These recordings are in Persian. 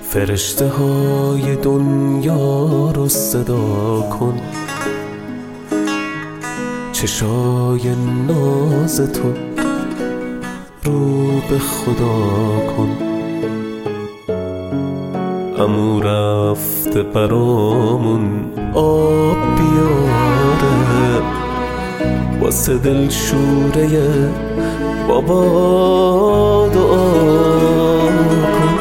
فرشته های دنیا رو صدا کن، چشای ناز تو رو به خدا کن. عمو رفته برامون آب بیاره، واسه دلشوره بابا دعا کن.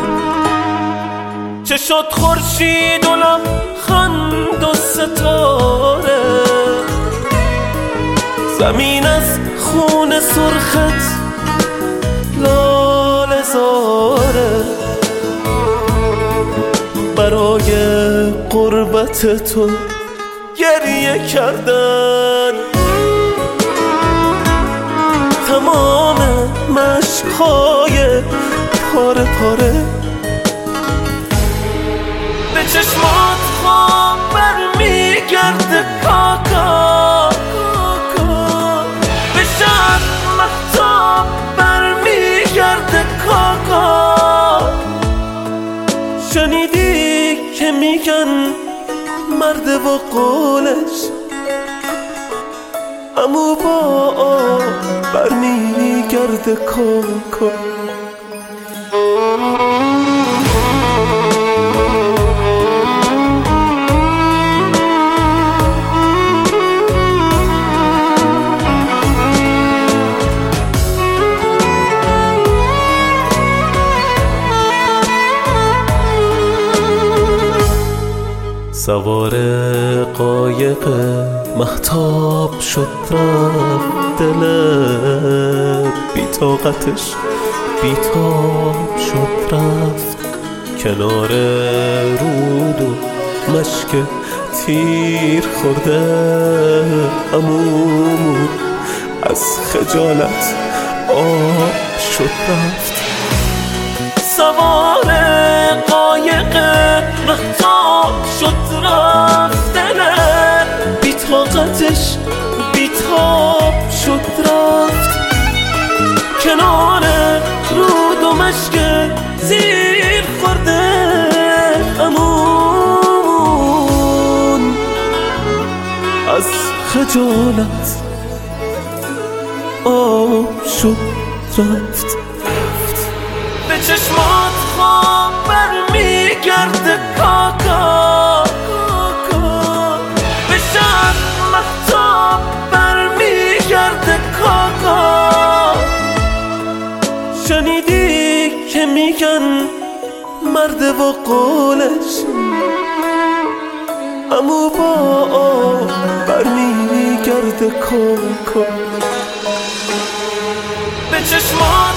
چه شد خورشید و لبخند و ستاره، زمین از خون سرخت لاله زاره، برای قربت تو گریه کردن تمام مشک‌های پاره پاره. به چشمات خواب برمیگرده کاکا، به شب مهتاب برمیگرده کاکا. شنیدی که میگن مرد و قولش امو با برمیگرده کاکا. سوار قایق مهتاب شد رفت، دل بی طاقتش بیتاب شد رفت. کنار رود و مشک تیر خورده عمومون از خجالت آب شد رفت. سوار قایق مهتاب شد رفت، دل بی طاقتش بیتاب شد رفت. کنار رود و مشک زیر خورده عمومون از خجالت آب شد رفت. به چشمات خواب برمیگرده کاکا، به شب مهتاب برمیگرده کاکا. شنیدی که میگن مرد و قولش امو با برمیگرده کاکا. به چشمات